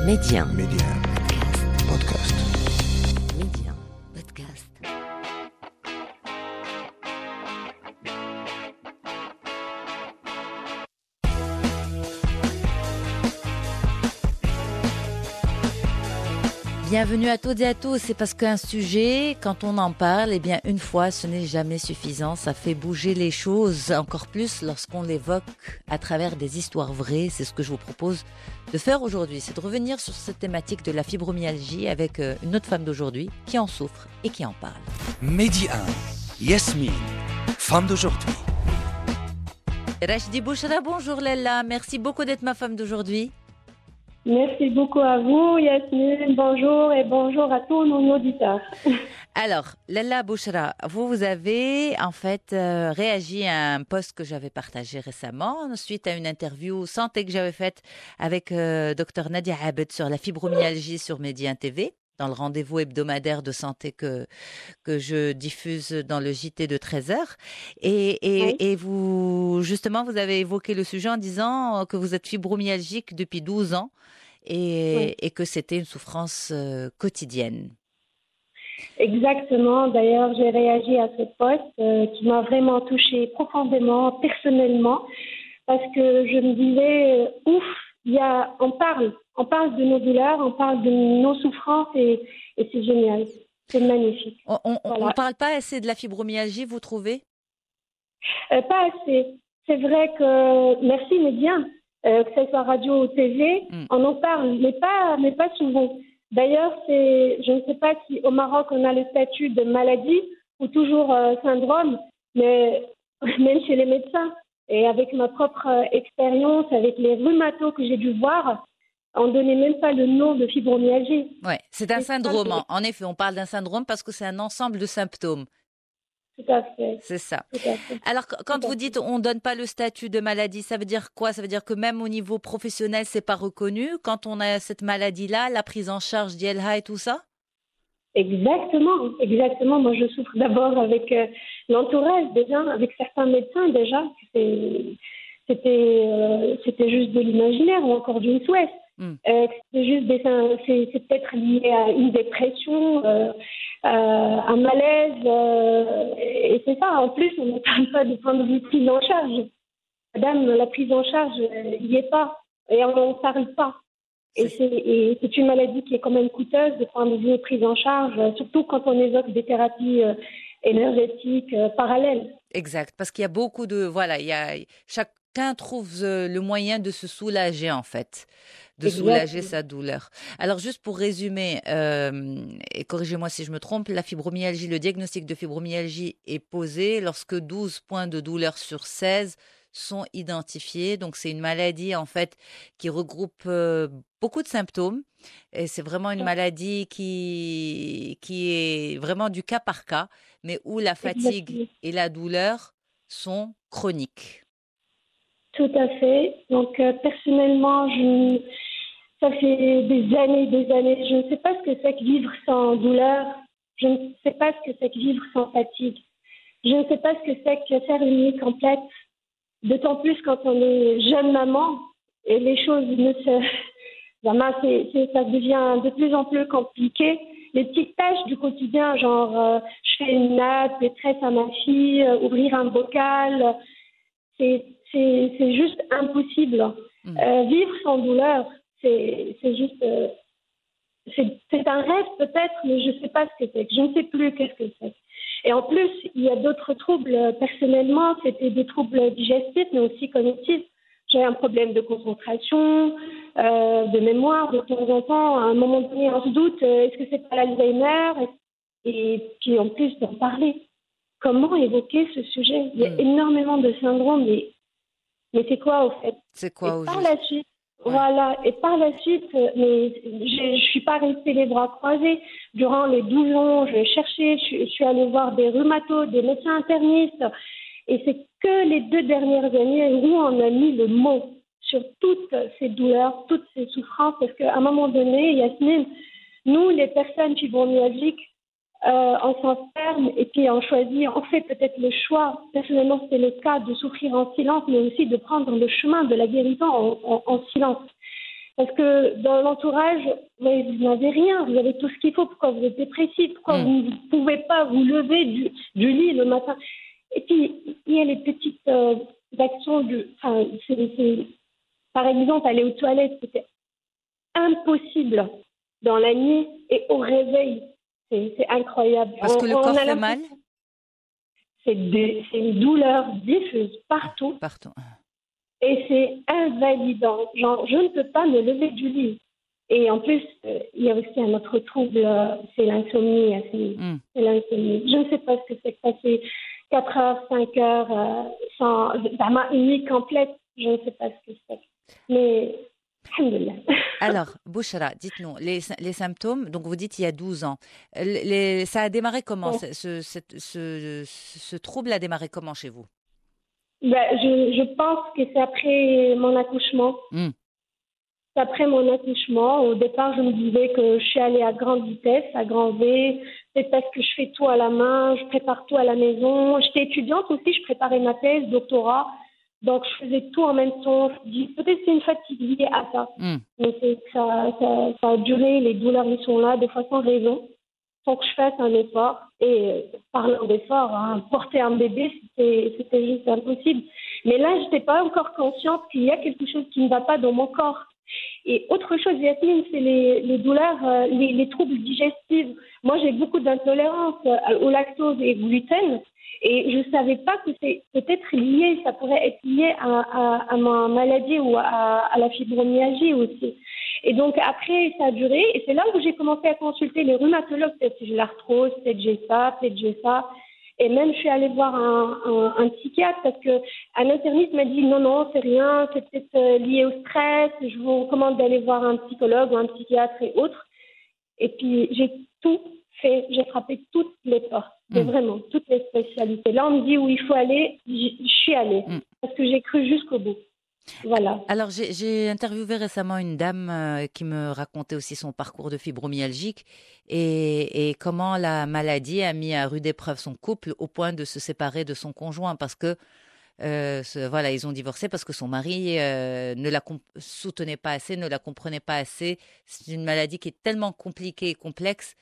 Média. Podcast. Média. Podcast. Bienvenue à toutes et à tous. C'est parce qu'un sujet, quand on en parle, eh bien, une fois, ce n'est jamais suffisant. Ça fait bouger les choses, encore plus lorsqu'on l'évoque à travers des histoires vraies. C'est ce que je vous propose de faire aujourd'hui. C'est de revenir sur cette thématique de la fibromyalgie avec une autre femme d'aujourd'hui qui en souffre et qui en parle. Midi 1. Yasmine, femme d'aujourd'hui. Rachdi Bouchra, bonjour Lella. Merci beaucoup d'être ma femme d'aujourd'hui. Merci beaucoup à vous, Yasmine. Bonjour et bonjour à tous nos auditeurs. Alors, Lella Bouchra, vous avez en fait réagi à un post que j'avais partagé récemment suite à une interview santé que j'avais faite avec Dr Nadia Abed sur la fibromyalgie sur Média TV, dans le rendez-vous hebdomadaire de santé que je diffuse dans le JT de 13h. Et vous, justement, vous avez évoqué le sujet en disant que vous êtes fibromyalgique depuis 12 ans et que c'était une souffrance quotidienne. Exactement. D'ailleurs, j'ai réagi à ce post qui m'a vraiment touchée profondément, personnellement, parce que je me disais, on parle de nos douleurs, on parle de nos souffrances et c'est génial. C'est magnifique. On ne parle pas assez de la fibromyalgie, vous trouvez ? Pas assez. C'est vrai que, merci, mais bien, que ce soit radio ou TV, on en parle, mais pas souvent. D'ailleurs, je ne sais pas si au Maroc on a le statut de maladie ou toujours syndrome, mais même chez les médecins et avec ma propre expérience, avec les rhumatos que j'ai dû voir, on ne donnait même pas le nom de fibromyalgie. Oui, c'est un syndrome. En effet, on parle d'un syndrome parce que c'est un ensemble de symptômes. Tout à fait. C'est ça. Tout à fait. Alors, quand vous dites on ne donne pas le statut de maladie, ça veut dire quoi ? Ça veut dire que même au niveau professionnel, c'est pas reconnu. Quand on a cette maladie-là, la prise en charge d'IELHA et tout ça ? Exactement. Moi, je souffre d'abord avec l'entourage déjà, avec certains médecins déjà. C'était juste de l'imaginaire ou encore d'une souhait. C'est peut-être lié à une dépression, un malaise, et c'est ça. En plus, on ne parle pas du point de vue prise en charge. Madame, la prise en charge, il n'y est pas, et on n'en parle pas. Et c'est une maladie qui est quand même coûteuse de point de vue prise en charge, surtout quand on évoque des thérapies énergétiques parallèles. Exact, parce qu'il y a beaucoup de... Voilà, chacun trouve le moyen de se soulager, en fait, de soulager sa douleur. Alors, juste pour résumer, et corrigez-moi si je me trompe, la fibromyalgie, le diagnostic de fibromyalgie est posé lorsque 12 points de douleur sur 16 sont identifiés. Donc, c'est une maladie, en fait, qui regroupe beaucoup de symptômes. Et c'est vraiment une maladie qui est vraiment du cas par cas, mais où la fatigue et la douleur sont chroniques. Tout à fait. Donc, personnellement, ça fait des années, je ne sais pas ce que c'est que vivre sans douleur. Je ne sais pas ce que c'est que vivre sans fatigue. Je ne sais pas ce que c'est que faire une nuit complète. D'autant plus quand on est jeune maman et les choses ça devient de plus en plus compliqué. Les petites tâches du quotidien, genre je fais une nappe, maîtresse à ma fille, ouvrir un bocal, c'est juste impossible. Vivre sans douleur, c'est juste... c'est un rêve peut-être, mais je ne sais pas ce que c'est. Je ne sais plus qu'est-ce que c'est. Et en plus, il y a d'autres troubles. Personnellement, c'était des troubles digestifs, mais aussi cognitifs. J'ai un problème de concentration, de mémoire. De temps en temps, à un moment donné, on se doute, est-ce que c'est pas l'Alzheimer ? Et puis en plus d'en parler. Comment évoquer ce sujet ? Il y a énormément de syndromes, mais c'est quoi au fait ? C'est quoi au juste ? La suite, voilà. Et par la suite, mais je suis pas restée les bras croisés. Durant les 12 ans, je cherchais, je suis allée voir des rhumatos, des médecins internistes. Et c'est que les 2 dernières années où on a mis le mot sur toutes ces douleurs, toutes ces souffrances. Parce qu'à un moment donné, Yasmine, nous, les personnes fibromyalgiques, on s'enferme et puis on choisit, on fait peut-être le choix, personnellement c'était le cas, de souffrir en silence, mais aussi de prendre le chemin de la guérison en silence. Parce que dans l'entourage, ouais, vous n'avez rien, vous avez tout ce qu'il faut. Pourquoi vous êtes dépressif? Pourquoi vous ne pouvez pas vous lever du lit le matin? Et puis, il y a les petites actions par exemple, aller aux toilettes, c'était impossible dans la nuit et au réveil. C'est incroyable. Parce que le corps fait mal? C'est une douleur diffuse partout. Partout. Et c'est invalidant. Genre, je ne peux pas me lever du lit. Et en plus, il y a aussi un autre trouble, c'est l'insomnie. C'est l'insomnie. Je ne sais pas ce que c'est que passer 4 heures, 5 heures sans une nuit complète. Je ne sais pas ce que c'est. Mais, alhamdoulilah. Alors, Bouchra, dites-nous, les symptômes, donc vous dites il y a 12 ans, ça a démarré comment? Ce trouble a démarré comment chez vous? Ben, je pense que c'est après mon accouchement. C'est après mon accouchement. Au départ, je me disais que je suis allée à grande vitesse, à grand V. C'est parce que je fais tout à la main, je prépare tout à la maison. J'étais étudiante aussi, je préparais ma thèse, doctorat. Donc, je faisais tout en même temps. Je dis, peut-être c'est une fatigue liée à ça. Mais ça a duré, les douleurs, ils sont là, des fois sans raison, sans que je fasse un effort. Et parlant d'effort, porter un bébé, c'était juste impossible. Mais là, je n'étais pas encore consciente qu'il y a quelque chose qui ne va pas dans mon corps. Et autre chose, Yasmine, c'est les douleurs, les troubles digestifs. Moi, j'ai beaucoup d'intolérance au lactose et au gluten. Et je ne savais pas que c'est peut-être lié, ça pourrait être lié à ma maladie ou à la fibromyalgie aussi. Et donc après, ça a duré. Et c'est là où j'ai commencé à consulter les rhumatologues. Peut-être que j'ai l'arthrose, peut-être j'ai ça, peut-être j'ai ça. Et même, je suis allée voir un psychiatre parce qu'un interniste m'a dit non, c'est rien, c'est peut-être lié au stress. Je vous recommande d'aller voir un psychologue ou un psychiatre et autres. Et puis, j'ai tout fait, j'ai frappé toutes les portes, vraiment, toutes les spécialités. Là, on me dit où il faut aller, je suis allée parce que j'ai cru jusqu'au bout. Voilà. Alors, j'ai interviewé récemment une dame qui me racontait aussi son parcours de fibromyalgique et comment la maladie a mis à rude épreuve son couple au point de se séparer de son conjoint parce que voilà, ils ont divorcé parce que son mari ne la soutenait pas assez, ne la comprenait pas assez. C'est une maladie qui est tellement compliquée et complexe.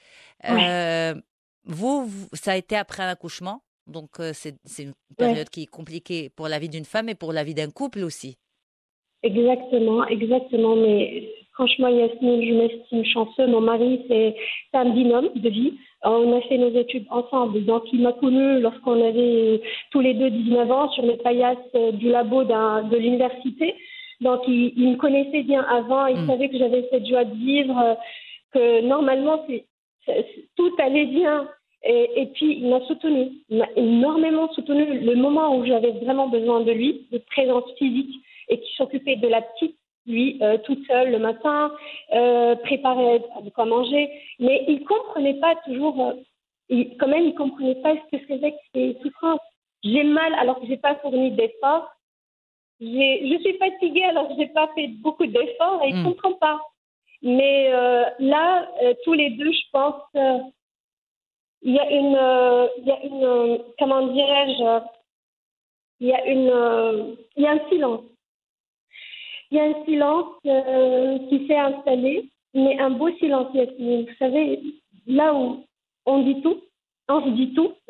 Vous, ça a été après un accouchement, donc c'est une période qui est compliquée pour la vie d'une femme et pour la vie d'un couple aussi. Exactement. Mais franchement, Yasmine, je m'estime chanceux. Mon mari, c'est un binôme de vie. On a fait nos études ensemble. Donc, il m'a connue lorsqu'on avait tous les deux 19 ans sur les paillasses du labo de l'université. Donc, il me connaissait bien avant. Il savait que j'avais cette joie de vivre, que normalement, tout allait bien. Et puis, il m'a soutenue. Il m'a énormément soutenue. Le moment où j'avais vraiment besoin de lui, de présence physique, et qui s'occupait de la petite, lui, toute seule le matin, préparait de quoi manger. Mais il ne comprenait pas toujours, il ne comprenait pas ce que c'était que ces souffrances. J'ai mal alors que je n'ai pas fourni d'efforts. Je suis fatiguée alors que je n'ai pas fait beaucoup d'efforts et il ne comprend pas. Mais là, tous les deux, je pense, il y a une, comment dirais-je, il y a un silence. Il y a un silence qui s'est installé, mais un beau silence, Yasmine. Vous savez, là où on dit tout, on se dit tout,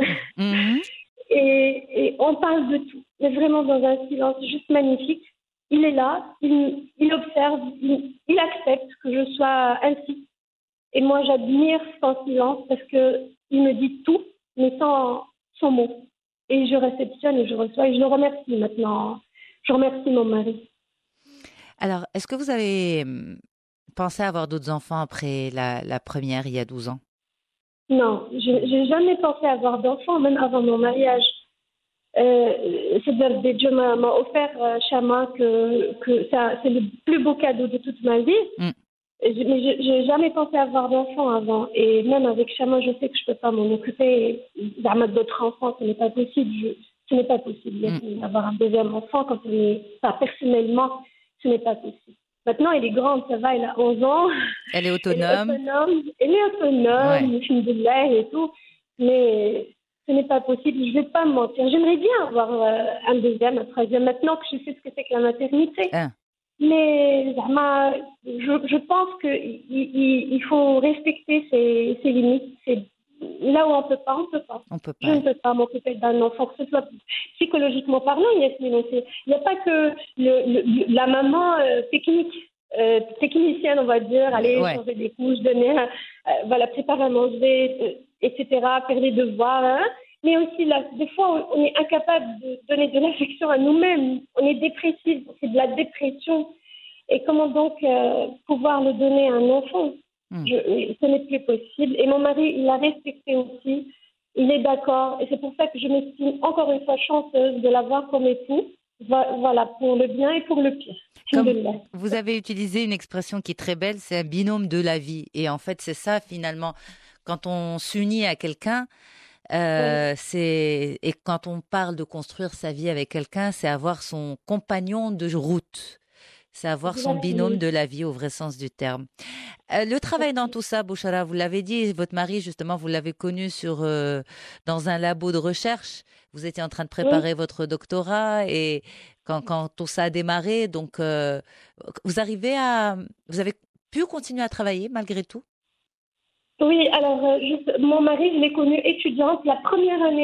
et on parle de tout. Mais vraiment dans un silence juste magnifique. Il est là, il observe, il accepte que je sois ainsi. Et moi, j'admire son silence parce qu'il me dit tout, mais sans mots. Et je réceptionne et je reçois et je le remercie maintenant. Je remercie mon mari. Alors, est-ce que vous avez pensé à avoir d'autres enfants après la première, il y a 12 ans? Non, je n'ai jamais pensé à avoir d'enfants, même avant mon mariage. C'est-à-dire, Dieu m'a offert Chama, que c'est le plus beau cadeau de toute ma vie. Mais je n'ai jamais pensé à avoir d'enfants avant. Et même avec Chama, je sais que je ne peux pas m'en occuper. D'autres enfants, ce n'est pas possible. Ce n'est pas possible d'avoir un deuxième enfant quand on est... Enfin, personnellement, ce n'est pas possible. Maintenant, elle est grande, ça va, elle a 11 ans. Elle est autonome. Elle est autonome, alhamdoulilah et tout. Mais ce n'est pas possible, je ne vais pas me mentir. J'aimerais bien avoir un deuxième, un troisième, maintenant que je sais ce que c'est que la maternité. Mais je pense qu'il faut respecter ses limites. Là où on peut pas, on peut pas. On peut Je pas. ne peux pas m'occuper d'un enfant, que ce soit psychologiquement parlant, Yasmine. Il n'y a pas que la maman technicienne, on va dire, aller Ouais. changer des couches, donner, voilà, préparer à manger, etc., faire les devoirs. Hein. Mais aussi, là, des fois, on est incapable de donner de l'affection à nous-mêmes. On est dépressif, c'est de la dépression. Et comment donc pouvoir le donner à un enfant? Ce n'est plus possible. Et mon mari, il a respecté aussi. Il est d'accord. Et c'est pour ça que je m'estime encore une fois chanceuse de l'avoir comme époux. Voilà, pour le bien et pour le pire. Comme vous avez utilisé une expression qui est très belle, c'est un binôme de la vie. Et en fait, c'est ça finalement. Quand on s'unit à quelqu'un, et quand on parle de construire sa vie avec quelqu'un, c'est avoir son compagnon de route. C'est avoir son binôme de la vie au vrai sens du terme. Le travail dans tout ça, Bouchara, vous l'avez dit, votre mari, justement, vous l'avez connu dans un labo de recherche. Vous étiez en train de préparer votre doctorat et quand tout ça a démarré, donc vous avez pu continuer à travailler malgré tout? Oui, alors mon mari, je l'ai connu étudiante la première année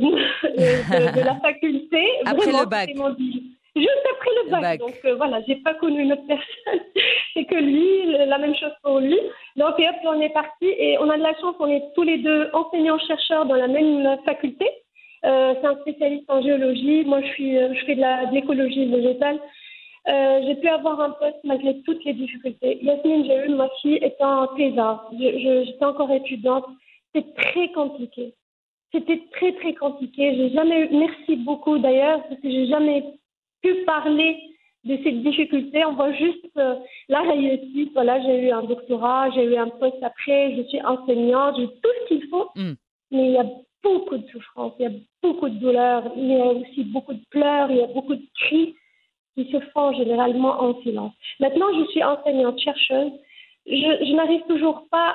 de la faculté. Après vraiment, le bac. Juste après le bac. Donc voilà, j'ai pas connu une autre personne. C'est que lui, la même chose pour lui. Donc et hop, on est parti et on a de la chance, on est tous les deux enseignants-chercheurs dans la même faculté. C'est un spécialiste en géologie. Moi, je fais de l'écologie végétale. J'ai pu avoir un poste malgré toutes les difficultés. Yasmine, j'ai eu ma fille étant thésard. J'étais encore étudiante. C'était très compliqué. C'était très, très compliqué. J'ai jamais eu, merci beaucoup d'ailleurs, parce que j'ai jamais pu parler de ces difficultés. On voit juste la réussite. Voilà, j'ai eu un doctorat, j'ai eu un poste après, je suis enseignante, j'ai tout ce qu'il faut. Mais il y a beaucoup de souffrance, il y a beaucoup de douleur, il y a aussi beaucoup de pleurs, il y a beaucoup de cris qui se font généralement en silence. Maintenant, je suis enseignante-chercheuse. Je n'arrive toujours pas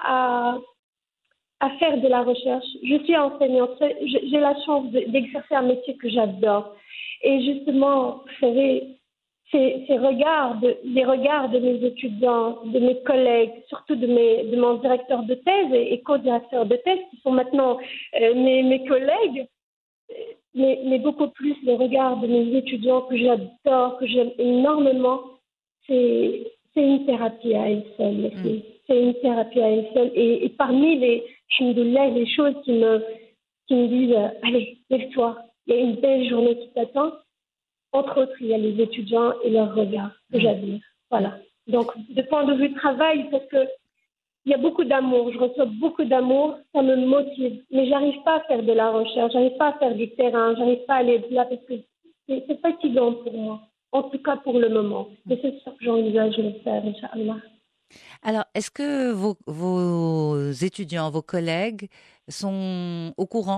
à faire de la recherche. Je suis enseignante. J'ai la chance d'exercer un métier que j'adore. Et justement, vous savez, les regards de mes étudiants, de mes collègues, surtout de mon directeur de thèse et co-directeur de thèse, qui sont maintenant mes collègues, mais beaucoup plus les regards de mes étudiants que j'adore, que j'aime énormément, c'est une thérapie à elle seule. C'est une thérapie à elle seule. Et parmi les choses qui me disent allez, lève-toi, il y a une belle journée qui t'attend. Entre autres, il y a les étudiants et leurs regards que j'admire. Voilà. Donc, de point de vue travail, parce que il y a beaucoup d'amour, je reçois beaucoup d'amour, ça me motive. Mais j'arrive pas à faire de la recherche, j'arrive pas à faire du terrain, j'arrive pas à aller de là parce que c'est fatigant pour moi. En tout cas pour le moment. Mais c'est sûr que j'envisage de le faire, Inch'Allah. Alors, est-ce que vos étudiants, vos collègues sont au courant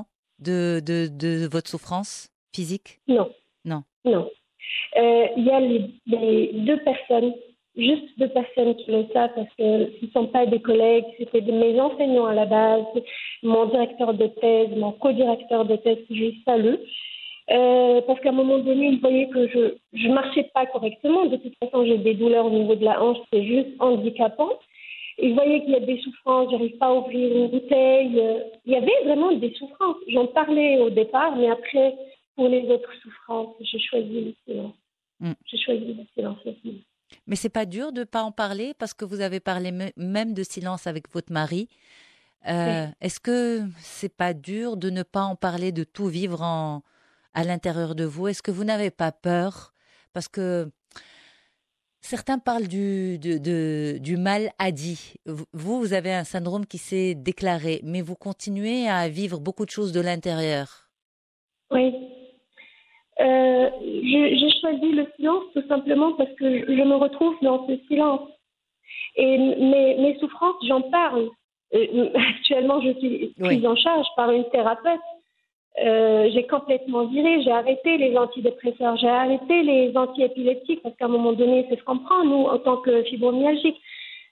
de votre souffrance physique? Non. Non. Non. Il y a les deux personnes, juste deux personnes qui le savent parce que ce ne sont pas des collègues, c'était mes enseignants à la base, mon directeur de thèse, mon co-directeur de thèse que je salue. Parce qu'à un moment donné, ils voyaient que je marchais pas correctement. De toute façon, j'ai des douleurs au niveau de la hanche, c'est juste handicapant. Ils voyaient qu'il y a des souffrances, j'arrive pas à ouvrir une bouteille. Il y avait vraiment des souffrances. J'en parlais au départ, mais après, pour les autres souffrances, j'ai choisi le silence. J'ai choisi le silence aussi. Mais c'est pas dur de pas en parler parce que vous avez parlé même de silence avec votre mari. Est-ce que c'est pas dur de ne pas en parler, de tout vivre à l'intérieur de vous? Est-ce que vous n'avez pas peur? Parce que certains parlent du mal à dit. Vous avez un syndrome qui s'est déclaré, mais vous continuez à vivre beaucoup de choses de l'intérieur. Oui. J'ai choisi le silence tout simplement parce que je me retrouve dans ce silence. Et mes souffrances, j'en parle. Actuellement, je suis prise en charge par une thérapeute. J'ai complètement viré, j'ai arrêté les antidépresseurs, j'ai arrêté les antiépileptiques parce qu'à un moment donné, c'est ce qu'on prend, nous, en tant que fibromyalgique.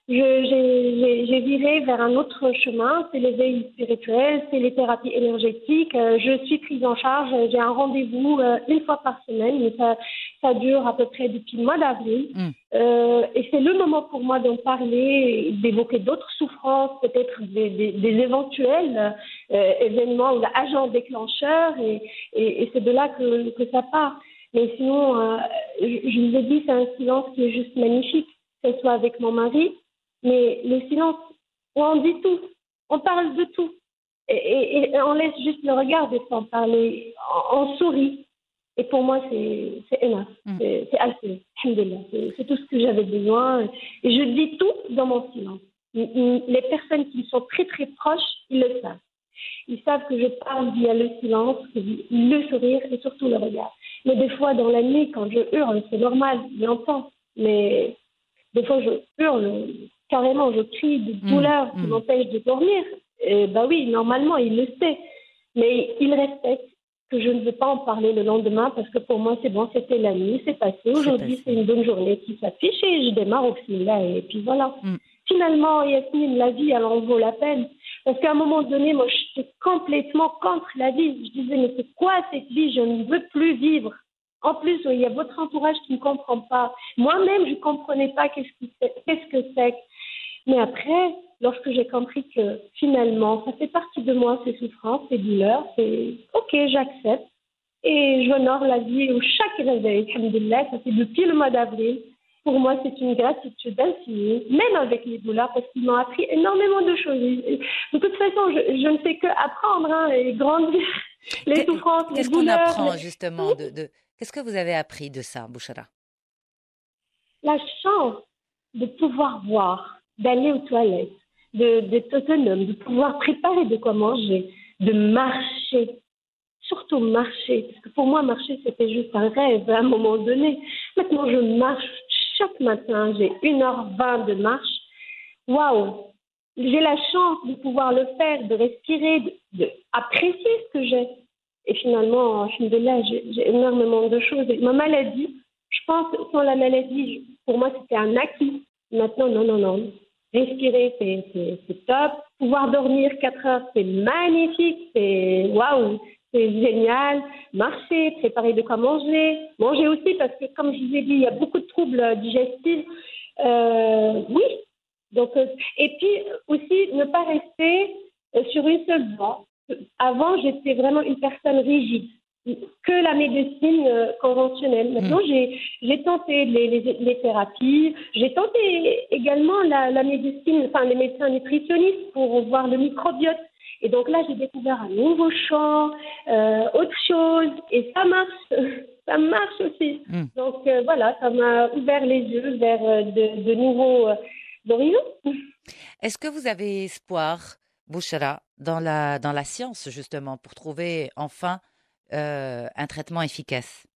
J'ai viré vers un autre chemin, c'est l'éveil spirituel, c'est les thérapies énergétiques. Je suis prise en charge, j'ai un rendez-vous une fois par semaine, mais ça dure à peu près depuis le mois d'avril. Et c'est le moment pour moi d'en parler, d'évoquer d'autres souffrances, peut-être des éventuels événements ou agents déclencheurs, et c'est de là que ça part. Mais sinon, je vous ai dit, c'est un silence qui est juste magnifique, que ce soit avec mon mari. Mais le silence, où on dit tout, on parle de tout. Et on laisse juste le regard des fois parler, on sourit. Et pour moi, c'est énorme, c'est assez, alhamdoulilah. C'est tout ce que j'avais besoin. Et je dis tout dans mon silence. Les personnes qui sont très très proches, ils le savent. Ils savent que je parle via le silence, le sourire et surtout le regard. Mais des fois, dans la nuit, quand je hurle, c'est normal, je l'entends. Mais des fois, je hurle, carrément, je crie de douleur qui m'empêche de dormir. Et oui, normalement, il le sait. Mais il respecte que je ne veux pas en parler le lendemain parce que pour moi, c'est bon, c'était la nuit, c'est passé. Aujourd'hui, c'est une bonne journée qui s'affiche et je démarre au fil là. Et puis voilà. Finalement, Yasmine, la vie, elle en vaut la peine. Parce qu'à un moment donné, moi, j'étais complètement contre la vie. Je disais, mais c'est quoi cette vie? Je ne veux plus vivre. En plus, il y a votre entourage qui ne comprend pas. Moi-même, je ne comprenais pas qu'est-ce que c'est. Mais après, lorsque j'ai compris que finalement, ça fait partie de moi, ces souffrances, ces douleurs, c'est OK, j'accepte. Et j'honore la vie où chaque réveil, alhamdoulilah, ça fait depuis le mois d'avril. Pour moi, c'est une gratitude infinie, même avec les douleurs, parce qu'ils m'ont appris énormément de choses. De toute façon, je ne fais que apprendre et grandir les souffrances, les Qu'est-ce douleurs. Qu'est-ce qu'on apprend justement Qu'est-ce que vous avez appris de ça, Bouchra? La chance de pouvoir voir, d'aller aux toilettes, d'être autonome, de pouvoir préparer de quoi manger, de marcher. Surtout marcher, parce que pour moi, marcher, c'était juste un rêve à un moment donné. Maintenant, je marche chaque matin, j'ai 1h20 de marche. Waouh! J'ai la chance de pouvoir le faire, de respirer, d'apprécier ce que j'ai. Et finalement, alhamdoulilah, j'ai énormément de choses. Et ma maladie, je pense que sans la maladie, pour moi, c'était un acquis. Maintenant, non. Respirer, c'est top. Pouvoir dormir 4 heures, c'est magnifique. C'est waouh! C'est génial. Marcher, préparer de quoi manger. Manger aussi, parce que comme je vous ai dit, il y a beaucoup de troubles digestifs. Oui. Donc, et puis aussi, ne pas rester sur une seule voie. Avant, j'étais vraiment une personne rigide, que la médecine conventionnelle. Maintenant, j'ai tenté les thérapies. J'ai tenté également la médecine, enfin les médecins nutritionnistes pour voir le microbiote. Et donc là, j'ai découvert un nouveau champ, autre chose, et ça marche. Ça marche aussi. Donc voilà, ça m'a ouvert les yeux vers de nouveaux horizons. Est-ce que vous avez espoir, Bouchra, dans la science, justement, pour trouver enfin un traitement efficace?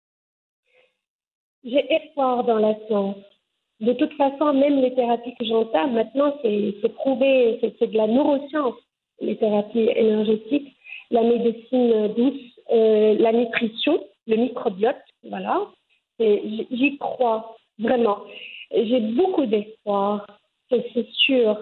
J'ai espoir dans la science. De toute façon, même les thérapies que j'entame, maintenant, c'est prouvé, c'est de la neuroscience. Les thérapies énergétiques, la médecine douce, la nutrition, le microbiote, voilà. J'y crois, vraiment. J'ai beaucoup d'espoir, c'est sûr.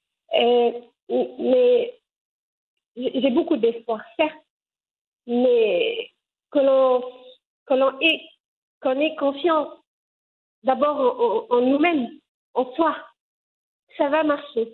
Mais j'ai beaucoup d'espoir, certes, mais qu'on ait confiance d'abord en nous-mêmes, en soi. Ça va marcher.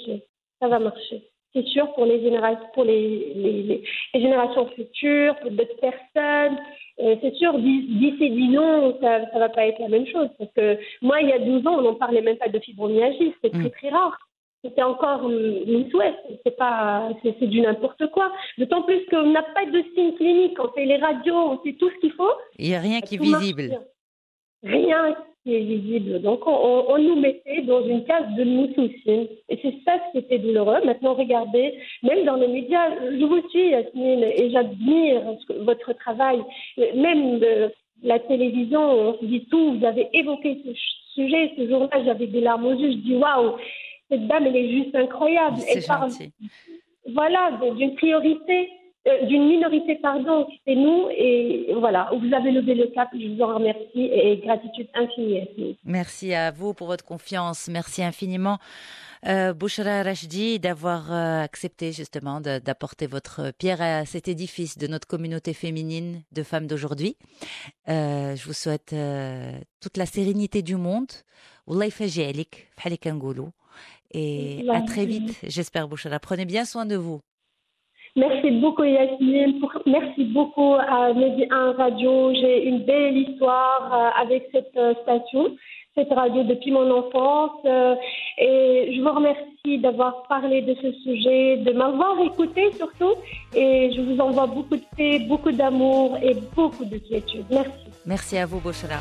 C'est sûr pour les générations, pour les générations futures, pour d'autres personnes. C'est sûr, d'ici 10 ans, ça va pas être la même chose. Parce que moi, il y a 12 ans, on n'en parlait même pas de fibromyalgie. C'est très, très rare. C'était encore une souhait. C'est du n'importe quoi. D'autant plus qu'on n'a pas de signes cliniques. On fait les radios, on fait tout ce qu'il faut. Il n'y a rien qui est visible. Rien qui est visible. Donc, on nous mettait dans une case de moussousine. Et c'est ça qui était douloureux. Maintenant, regardez, même dans les médias, je vous suis, Yasmine, et j'admire votre travail. Même la télévision, on se dit tout. Vous avez évoqué ce sujet. Ce jour-là, j'avais des larmes aux yeux. Je dis, waouh, cette dame, elle est juste incroyable. C'est elle parle, gentil. voilà, d'une priorité. d'une minorité, pardon, c'est nous. Et voilà, vous avez levé le cap, je vous en remercie et gratitude infinie, Yasmine. Merci à vous pour votre confiance. Merci infiniment, Bouchra Rachdi, d'avoir accepté justement d'apporter votre pierre à cet édifice de notre communauté féminine de femmes d'aujourd'hui. Je vous souhaite toute la sérénité du monde. Wallah yfaj'alik, bħal kangoulou. Et à très vite, j'espère, Bouchra. Prenez bien soin de vous. Merci beaucoup, Yasmine. Merci beaucoup à Medi 1 Radio. J'ai une belle histoire avec cette station, cette radio depuis mon enfance. Et je vous remercie d'avoir parlé de ce sujet, de m'avoir écouté surtout. Et je vous envoie beaucoup de paix, beaucoup d'amour et beaucoup de quiétude. Merci. Merci à vous, Bouchra.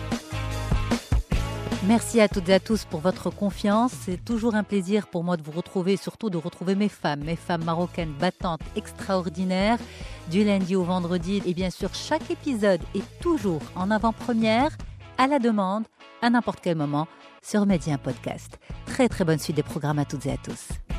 Merci à toutes et à tous pour votre confiance. C'est toujours un plaisir pour moi de vous retrouver, surtout de retrouver mes femmes marocaines battantes, extraordinaires, du lundi au vendredi. Et bien sûr, chaque épisode est toujours en avant-première, à la demande, à n'importe quel moment, sur Medi 1 Podcast. Très très bonne suite des programmes à toutes et à tous.